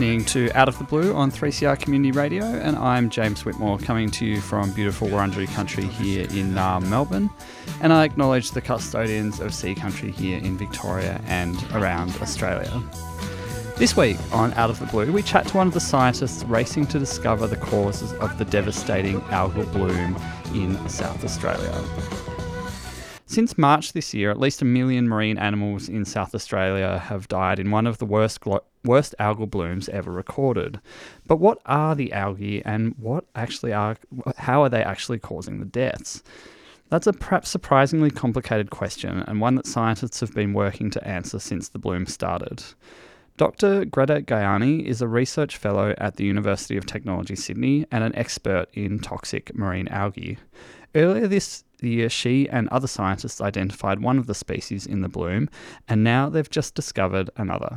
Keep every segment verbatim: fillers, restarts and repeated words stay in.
listening to Out of the Blue on three C R Community Radio, and I'm James Whitmore, coming to you from beautiful Wurundjeri country here in Naarm, Melbourne. And I acknowledge the custodians of sea country here in Victoria and around Australia. This week on Out of the Blue, we chat to one of the scientists racing to discover the causes of the devastating algal bloom in South Australia. Since March this year, at least a million marine animals in South Australia have died in one of the worst glo- worst algal blooms ever recorded. But what are the algae, and what actually are how are they actually causing the deaths? That's a perhaps surprisingly complicated question, and one that scientists have been working to answer since the bloom started. Doctor Greta Gayani is a research fellow at the University of Technology Sydney and an expert in toxic marine algae. Earlier this year, she and other scientists identified one of the species in the bloom, and now they've just discovered another.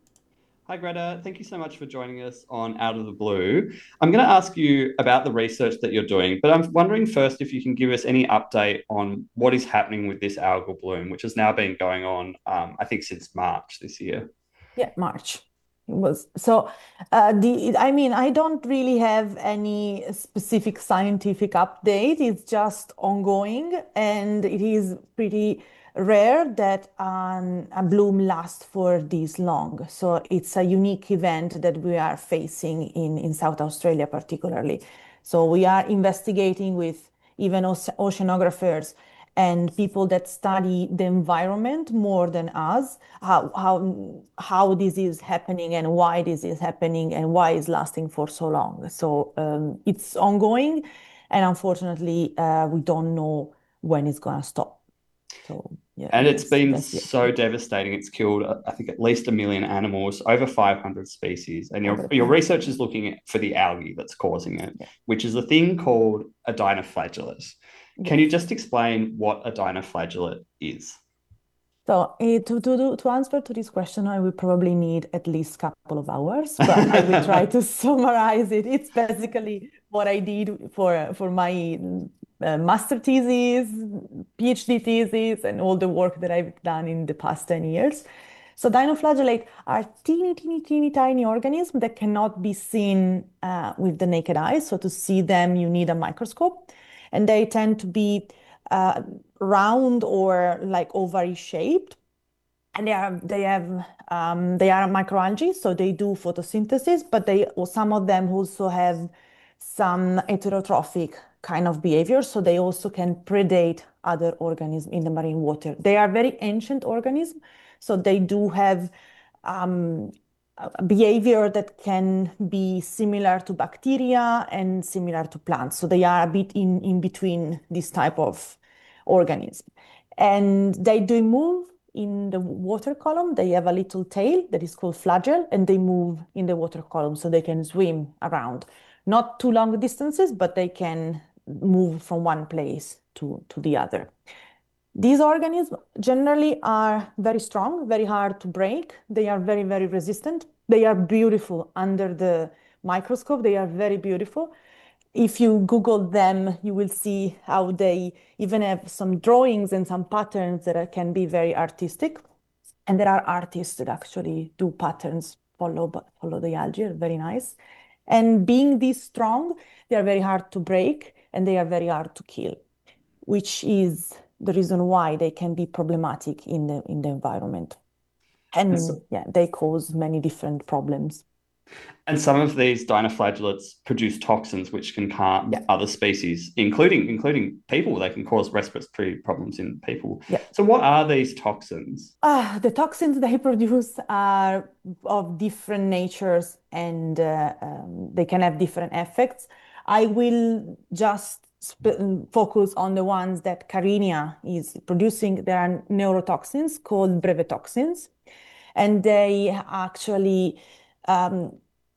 Hi Greta, thank you so much for joining us on Out of the Blue. I'm going to ask you about the research that you're doing, but I'm wondering first if you can give us any update on what is happening with this algal bloom, which has now been going on, um, I think, since March this year. Yeah, March. It was so uh, the I mean, I don't really have any specific scientific update. It's just ongoing, and it is pretty rare that um, a bloom lasts for this long. So it's a unique event that we are facing in, in South Australia, particularly. So we are investigating with even oce- oceanographers and people that study the environment more than us, how how how this is happening and why this is happening and why it's lasting for so long. So um, it's ongoing, and unfortunately, uh, we don't know when it's gonna stop. So yeah, And it's that's been that's it. so devastating. It's killed, uh, I think, at least a million animals, over five hundred species. And your, Over your five research hundred. is looking at, for the algae that's causing it, Yeah. which is a thing called a dinoflagellate. Can you Yes. just explain what a dinoflagellate is? So eh, to, to, do- to answer to this question, I will probably need at least a couple of hours, but I will try to summarize it. It's basically what I did for, for my uh, master thesis, PhD thesis, and all the work that I've done in the past ten years. So dinoflagellate are teeny, teeny, teeny, tiny organisms that cannot be seen uh, with the naked eye. So to see them, you need a microscope, and they tend to be uh, round or like ovary shaped. And they are they have um, they are microalgae, so they do photosynthesis, but they some of them also have some heterotrophic kind of behavior, so they also can predate other organisms in the marine water. They are very ancient organisms, so they do have um, a behavior that can be similar to bacteria and similar to plants. So they are a bit in, in between this type of organism. And they do move in the water column. They have a little tail that is called flagell, and they move in the water column so they can swim around. Not too long distances, but they can move from one place to, to the other. These organisms generally are very strong, very hard to break. They are very, very resistant. They are beautiful under the microscope. They are very beautiful. If you Google them, you will see how they even have some drawings and some patterns that are, can be very artistic. And there are artists that actually do patterns, follow, follow the algae, very nice. And being this strong, they are very hard to break and they are very hard to kill, which is the reason why they can be problematic in the in the environment. And, And so, yeah, they cause many different problems. and some of these dinoflagellates produce toxins which can harm Yeah, other species, including including people. They can cause respiratory problems in people. yeah. So what are these toxins? Ah, the toxins they produce are of different natures and uh, um, they can have different effects. I will just sp- focus on the ones that Carina is producing. There are neurotoxins called brevetoxins, and they actually um,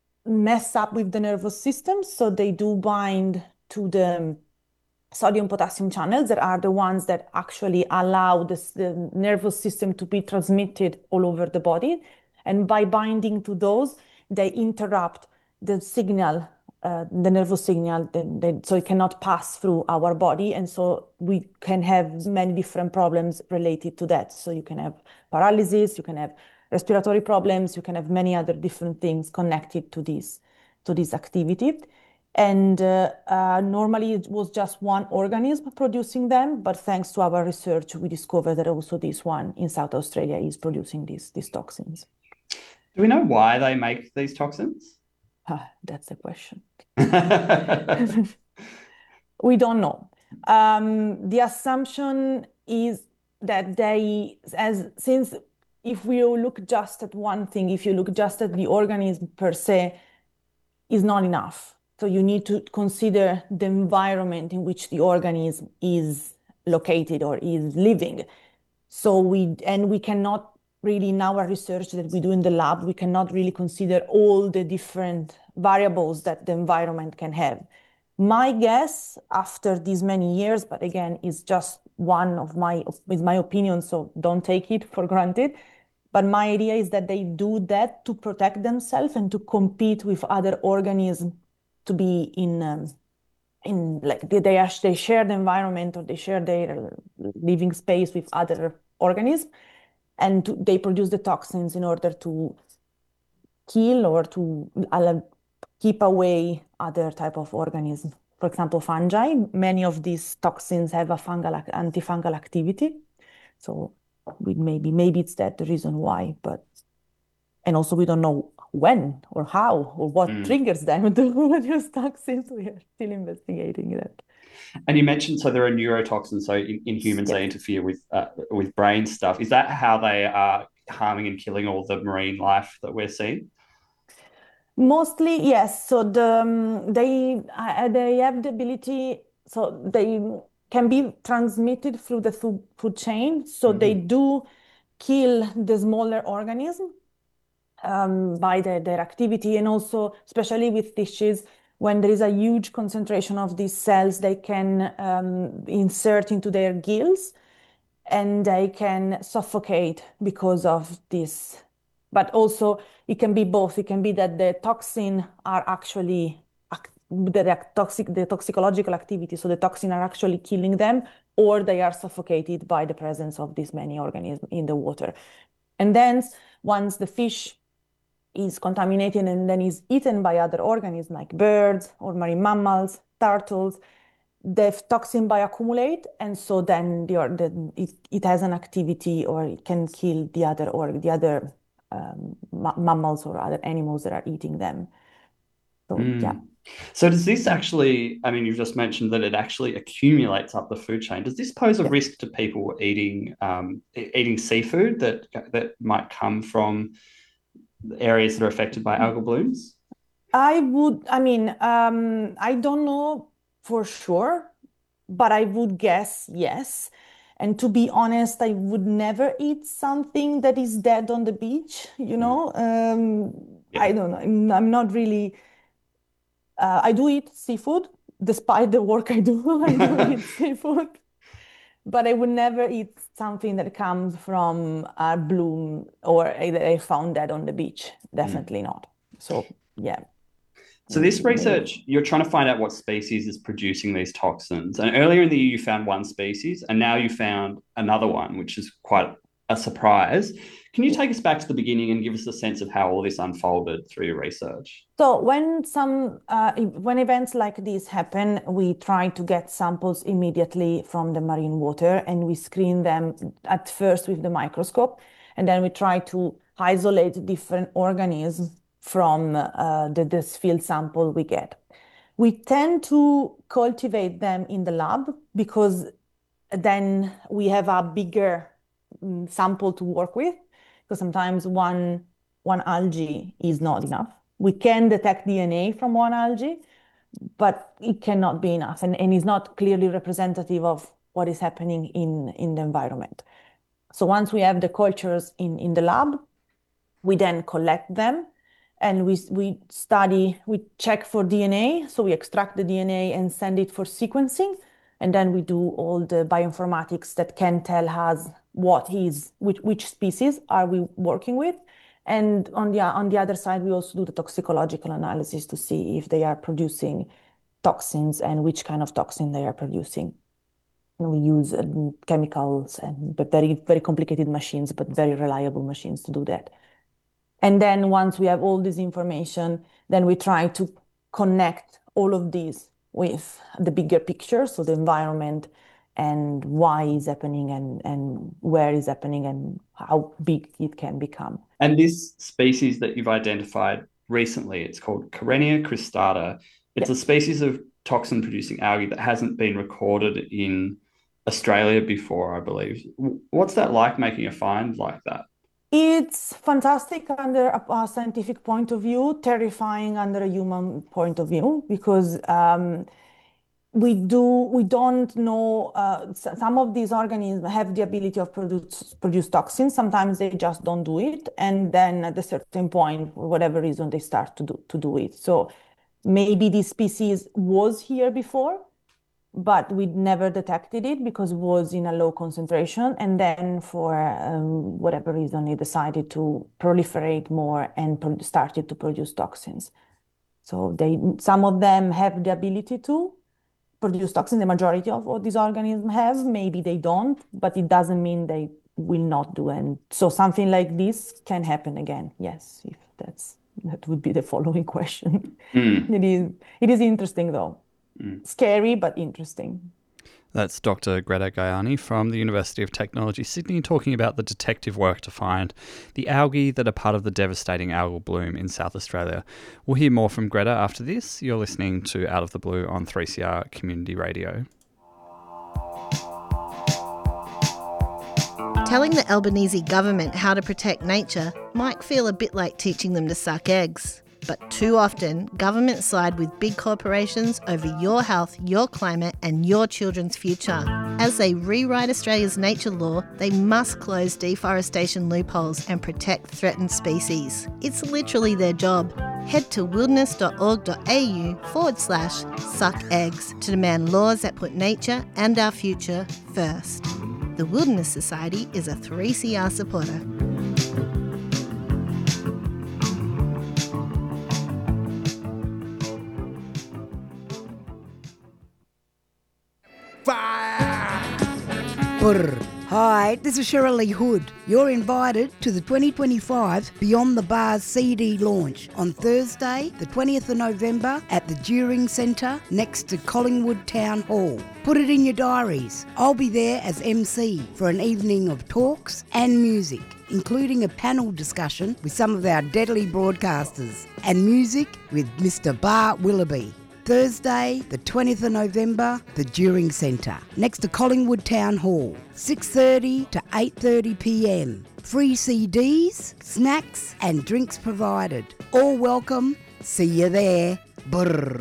mess up with the nervous system. So they do bind to the sodium potassium channels that are the ones that actually allow this, the nervous system to be transmitted all over the body. And by binding to those, they interrupt the signal, uh, the nervous signal, they, they, so it cannot pass through our body. And so we can have many different problems related to that. So you can have paralysis, you can have respiratory problems, you can have many other different things connected to this, to this activity. And uh, uh, normally it was just one organism producing them, but thanks to our research, we discovered that also this one in South Australia is producing these, these toxins. Do we know why they make these toxins? Ah, that's the question. We don't know. Um, the assumption is that they, as since if we look just at one thing, if you look just at the organism per se, is not enough. So you need to consider the environment in which the organism is located or is living. So we, and we cannot really, in our research that we do in the lab, we cannot really consider all the different variables that the environment can have. My guess after these many years, but again, is just one of my, is my opinion, so don't take it for granted. But my idea is that they do that to protect themselves and to compete with other organisms to be in, um, in like they, they, are, they share the environment or they share their living space with other organisms, and to, they produce the toxins in order to kill or to uh, keep away other type of organisms. For example, fungi, many of these toxins have a fungal antifungal activity. So we maybe maybe it's that the reason why, but and also we don't know when or how or what Mm. triggers them to produce toxins. We are still investigating that. And you mentioned so there are neurotoxins. So in, in humans, Yes. they interfere with uh, with brain stuff. Is that how they are harming and killing all the marine life that we're seeing? Mostly, yes. So the um, they uh, they have the ability, so they can be transmitted through the food, food chain. So they Mm-hmm. do kill the smaller organism um, by the, their activity, and also especially with fishes, when there is a huge concentration of these cells, they can um, insert into their gills and they can suffocate because of this. But also, it can be both. It can be that the toxin are actually the toxic, the toxicological activity, so the toxin are actually killing them, or they are suffocated by the presence of these many organisms in the water. And then once the fish is contaminated and then is eaten by other organisms like birds or marine mammals, turtles, the toxin bioaccumulate, and so then the, the, it, it has an activity or it can kill the other or the other um, ma mammals or other animals that are eating them. So yeah. Mm. So does this actually, I mean, you've just mentioned that it actually accumulates up the food chain. Does this pose a Yeah. risk to people eating um, eating seafood that that might come from areas that are affected by algal blooms? I would, I mean, um, I don't know for sure, but I would guess yes. And to be honest, I would never eat something that is dead on the beach, you Mm. know? Um, Yeah. I don't know. I'm, I'm not really, uh, I do eat seafood, despite the work I do, I do eat seafood. But I would never eat something that comes from a bloom or that I found dead on the beach. Mm. Definitely not. So yeah. So this Maybe. research, you're trying to find out what species is producing these toxins. And earlier in the year, you found one species, and now you found another one, which is quite a surprise. Can you take us back to the beginning and give us a sense of how all this unfolded through your research? So when some uh, when events like this happen, we try to get samples immediately from the marine water and we screen them at first with the microscope, and then we try to isolate different organisms from uh, the, this field sample we get. We tend to cultivate them in the lab because then we have a bigger mm, sample to work with, because sometimes one one algae is not enough. We can detect D N A from one algae, but it cannot be enough and, and is not clearly representative of what is happening in, in the environment. So once we have the cultures in, in the lab, we then collect them and we, we study, we check for D N A. So we extract the D N A and send it for sequencing. And then we do all the bioinformatics that can tell us what is, which, which species are we working with. And on the, on the other side, we also do the toxicological analysis to see if they are producing toxins and which kind of toxin they are producing. And we use um, chemicals and but very, very complicated machines, but very reliable machines to do that. And then once we have all this information, then we try to connect all of these with the bigger picture, so the environment and why is happening and, and where is happening and how big it can become. And this species that you've identified recently, it's called Karenia cristata. It's Yeah. a species of toxin-producing algae that hasn't been recorded in Australia before, I believe. What's that like, making a find like that? It's fantastic under a, a scientific point of view, terrifying under a human point of view, because um, we do we don't know uh, s- some of these organisms have the ability of produce produce toxins. Sometimes they just don't do it, and then at a certain point, for whatever reason, they start to do to do it. So maybe this species was here before, but we never detected it because it was in a low concentration. And then for um, whatever reason, it decided to proliferate more and pro started to produce toxins. So they, some of them have the ability to produce toxins. The majority of what these organisms have, maybe they don't, but it doesn't mean they will not do. And so something like this can happen again. Yes, if that's that would be the following question. Mm. It is it is interesting though. Mm. Scary, but interesting. That's Doctor Greta Gayani from the University of Technology, Sydney, talking about the detective work to find the algae that are part of the devastating algal bloom in South Australia. We'll hear more from Greta after this. You're listening to Out of the Blue on three C R Community Radio. Telling the Albanese government how to protect nature might feel a bit like teaching them to suck eggs. But too often, governments side with big corporations over your health, your climate and your children's future. As they rewrite Australia's nature law, they must close deforestation loopholes and protect threatened species. It's literally their job. Head to wilderness.org.au forward slash suck eggs to demand laws that put nature and our future first. The Wilderness Society is a three C R supporter. Brr. Hi, this is Cheryl Lee Hood. You're invited to the twenty twenty-five Beyond the Bars C D launch on Thursday, the twentieth of November at the During Centre next to Collingwood Town Hall. Put it in your diaries. I'll be there as M C for an evening of talks and music, including a panel discussion with some of our deadly broadcasters and music with Mister Bart Willoughby. Thursday, the twentieth of November, the During Centre, next to Collingwood Town Hall, six thirty to eight thirty p m. Free C Ds, snacks and drinks provided. All welcome. See you there. Brrr.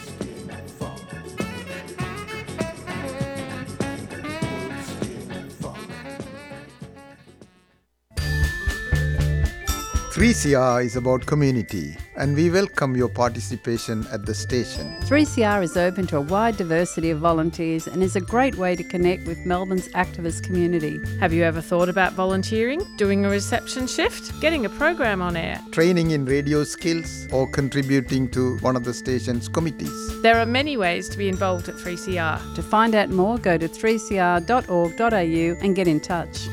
three C R is about community, and we welcome your participation at the station. three C R is open to a wide diversity of volunteers and is a great way to connect with Melbourne's activist community. Have you ever thought about volunteering, doing a reception shift, getting a program on air? Training in radio skills or contributing to one of the station's committees. There are many ways to be involved at three C R. To find out more, go to three c r dot org dot a u and get in touch.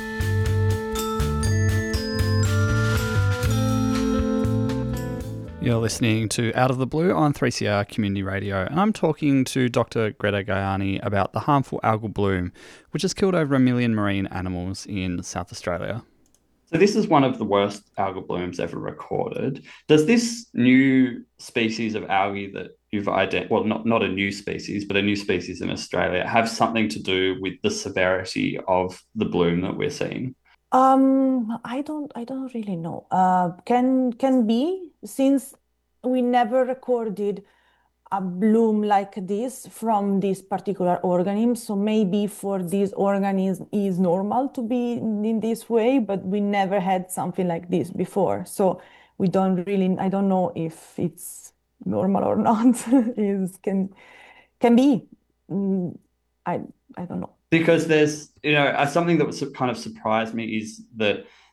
You're listening to Out of the Blue on three C R Community Radio, and I'm talking to Doctor Greta Gayani about the harmful algal bloom, which has killed over a million marine animals in South Australia. So this is one of the worst algal blooms ever recorded. Does this new species of algae that you've identified, well, not, not a new species, but a new species in Australia, have something to do with the severity of the bloom that we're seeing? Um, I don't, I don't really know. Uh, can can be since we never recorded a bloom like this from this particular organism. So maybe for this organism is normal to be in, in this way, but we never had something like this before. So we don't really, I don't know if it's normal or not. Is can can be. Mm, I I don't know. Because there's, you know, uh, something that was kind of surprised me is that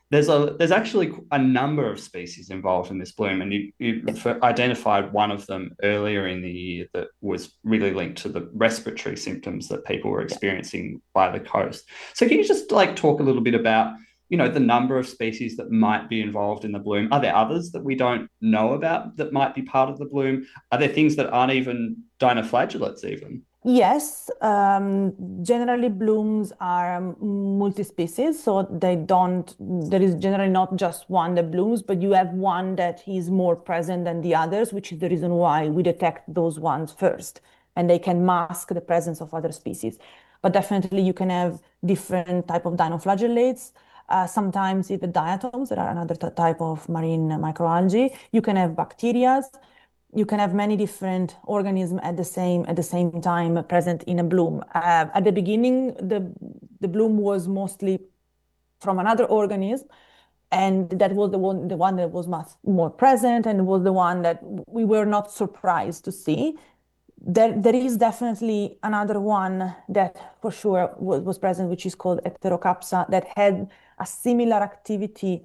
there's a there's actually a number of species involved in this bloom, and you, you identified one of them earlier in the year that was really linked to the respiratory symptoms that people were experiencing by the coast. So can you just like talk a little bit about, you know, the number of species that might be involved in the bloom? Are there others that we don't know about that might be part of the bloom? Are there things that aren't even dinoflagellates even? Yes, um, generally blooms are um, multi-species, so they don't, there is generally not just one that blooms, but you have one that is more present than the others, which is the reason why we detect those ones first, and they can mask the presence of other species. But definitely you can have different type of dinoflagellates, uh, sometimes even diatoms, that are another type of marine microalgae. You can have bacteria. You can have many different organisms at the same at the same time present in a bloom. Uh, at the beginning, the the bloom was mostly from another organism, and that was the one the one that was much more present, and was the one that we were not surprised to see. There there is definitely another one that for sure was, was present, which is called Heterocapsa, that had a similar activity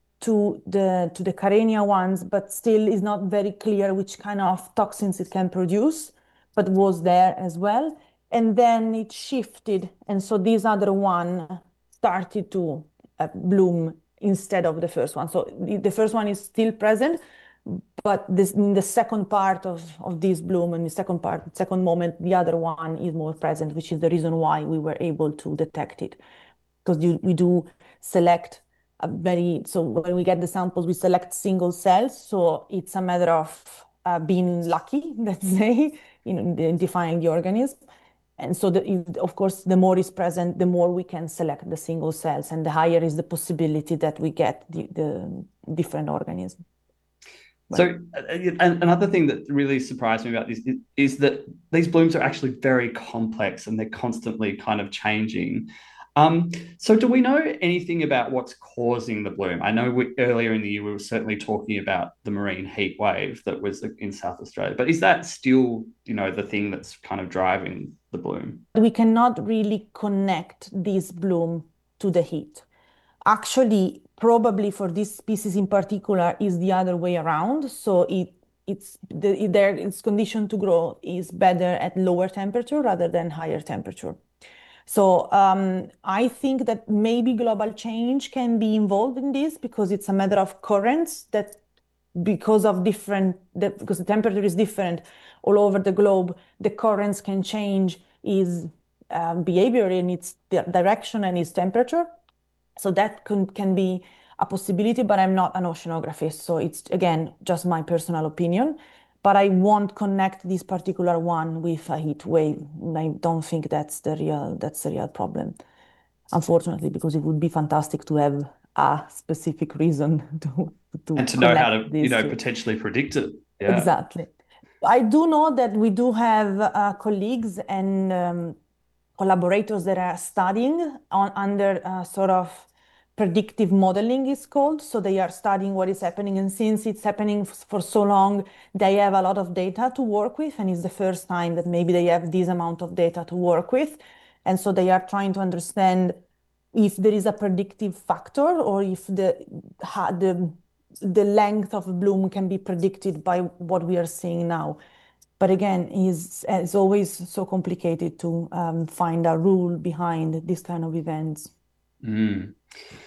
to the to the Carenia ones, but still is not very clear which kind of toxins it can produce, but was there as well. And then it shifted, and so this other one started to uh, bloom instead of the first one. So the, the first one is still present, but this in the second part of, of this bloom, and the second part, second moment, the other one is more present, which is the reason why we were able to detect it. Because you, we do select a very, so when we get the samples, we select single cells. So it's a matter of uh, being lucky, let's say, in identifying the organism. And so, the, of course, the more is present, the more we can select the single cells, and the higher is the possibility that we get the, the different organisms. So another thing that really surprised me about this is, is that these blooms are actually very complex, and they're constantly kind of changing. Um, so do we know anything about what's causing the bloom? I know we, earlier in the year we were certainly talking about the marine heat wave that was in South Australia, but is that still, you know, the thing that's kind of driving the bloom? We cannot really connect this bloom to the heat. Actually, probably for this species in particular is the other way around. So it it's the, their its condition to grow is better at lower temperature rather than higher temperature. So um, I think that maybe global change can be involved in this, because it's a matter of currents that, because of different, the, because the temperature is different all over the globe, the currents can change its um, behavior in its direction and its temperature. So that can, can be a possibility, but I'm not an oceanographer. So it's, again, just my personal opinion. But I won't connect this particular one with a heat wave. I don't think that's the real that's the real problem, unfortunately, because it would be fantastic to have a specific reason to to and to know how to you know two. potentially predict it. Yeah. Exactly. I do know that we do have uh, colleagues and um, collaborators that are studying on under uh, sort of predictive modeling is called. So they are studying what is happening. And since it's happening for so long, they have a lot of data to work with. And it's the first time that maybe they have this amount of data to work with. And so they are trying to understand if there is a predictive factor, or if the, the, the length of a bloom can be predicted by what we are seeing now. But again, it's, it's always so complicated to um, find a rule behind this kind of events. Mm.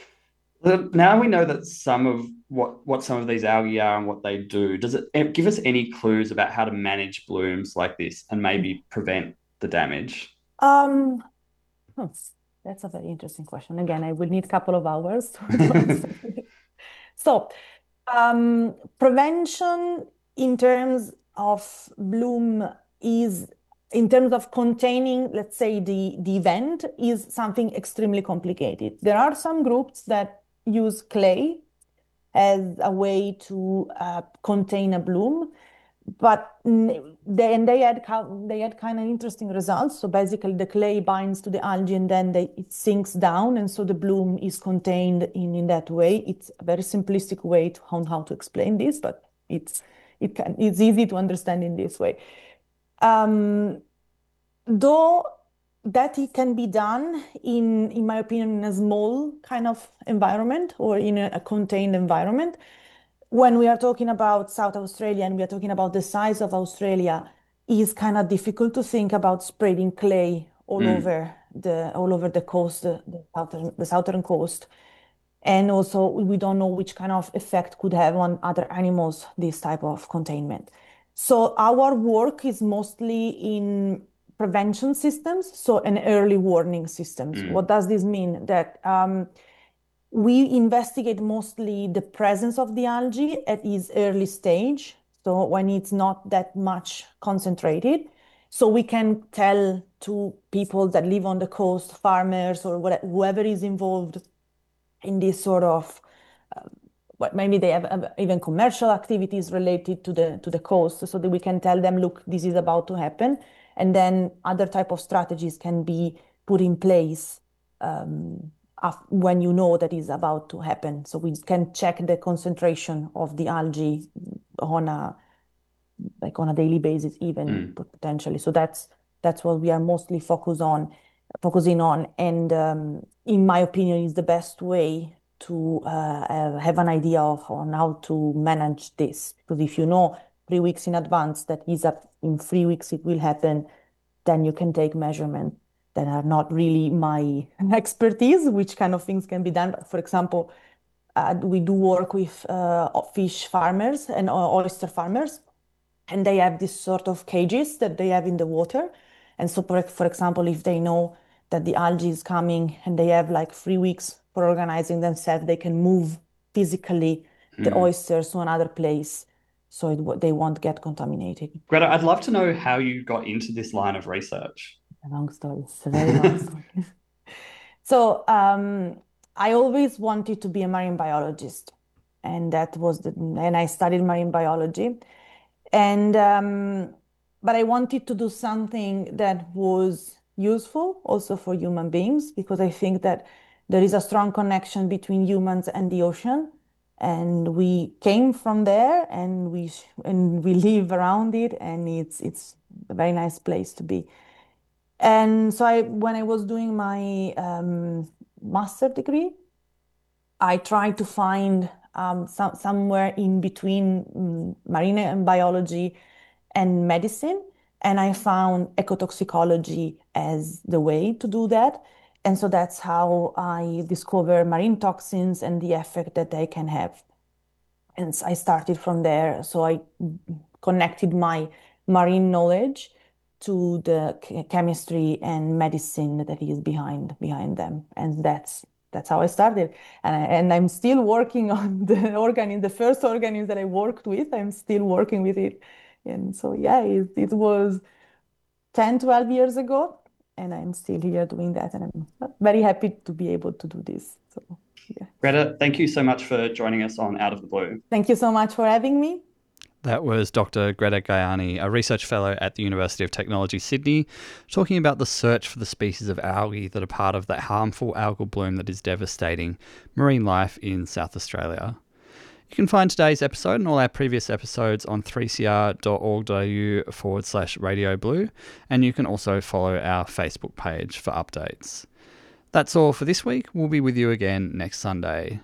Now we know that some of what, what some of these algae are and what they do. Does it give us any clues about how to manage blooms like this and maybe prevent the damage? Um, hmm, that's a very interesting question. Again, I would need a couple of hours to answer. So, um, prevention in terms of bloom is, in terms of containing, let's say, the, the event, is something extremely complicated. There are some groups that use clay as a way to uh, contain a bloom, but they, and they had they had kind of interesting results. So basically, the clay binds to the algae, and then they, it sinks down, and so the bloom is contained in, in that way. It's a very simplistic way to, on how to explain this, but it's it can it's easy to understand in this way. Um, though that it can be done in, in my opinion, in a small kind of environment or in a, a contained environment. When we are talking about South Australia and we are talking about the size of Australia, it's kind of difficult to think about spreading clay all Mm. over the all over the coast, the, the southern the southern coast. And also we don't know which kind of effect could have on other animals, this type of containment. So our work is mostly in prevention systems, so an early warning systems. Mm. What does this mean? That um, we investigate mostly the presence of the algae at its early stage, so when it's not that much concentrated. So we can tell to people that live on the coast, farmers or whatever, whoever is involved in this sort of, uh, what maybe they have uh, even commercial activities related to the to the coast, so that we can tell them, look, this is about to happen, and then other type of strategies can be put in place um, when you know that is about to happen. So we can check the concentration of the algae on a like on a daily basis, even Mm. potentially. So that's that's what we are mostly focused on, focusing on, and um, in my opinion, is the best way to uh, uh, have an idea of on how to manage this. Because if you know three weeks in advance that is up in three weeks it will happen, then you can take measurements that are not really my expertise, which kind of things can be done. But for example, uh, we do work with uh, fish farmers and uh, oyster farmers, and they have this sort of cages that they have in the water. And so, for, for example, if they know that the algae is coming and they have like three weeks for organizing themselves, they can move physically the Mm. oysters to another place so it, they won't get contaminated. Greta, I'd love to know how you got into this line of research. A long story. It's a very long story. So um, I always wanted to be a marine biologist, and that was the, and I studied marine biology. And um, but I wanted to do something that was useful also for human beings, because I think that there is a strong connection between humans and the ocean, and we came from there, and we and we live around it, and it's it's a very nice place to be. And so I, when I was doing my um, master degree, I tried to find um, some, somewhere in between um, marine and biology and medicine, and I found ecotoxicology as the way to do that. And so that's how I discovered marine toxins and the effect that they can have. And I started from there. So I connected my marine knowledge to the chemistry and medicine that is behind behind them, and that's that's how I started. And, I, and I'm still working on the organ, the first organism that I worked with. I'm still working with it, and so yeah, it, it was ten, twelve years ago, and I'm still here doing that, and I'm very happy to be able to do this. So yeah. Greta, thank you so much for joining us on Out of the Blue. Thank you so much for having me. That was Doctor Greta Gayani, a research fellow at the University of Technology, Sydney, talking about the search for the species of algae that are part of that harmful algal bloom that is devastating marine life in South Australia. You can find today's episode and all our previous episodes on three c r dot org dot a u forward slash Radio Blue, and you can also follow our Facebook page for updates. That's all for this week. We'll be with you again next Sunday.